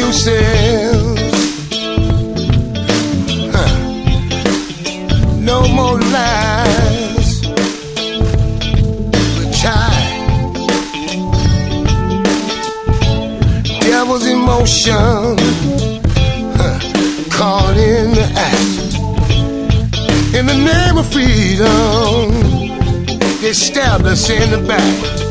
excuses. No more lies. We're tired. Devil's emotion, caught in the act. In the name of freedom, they stabbed us in the back.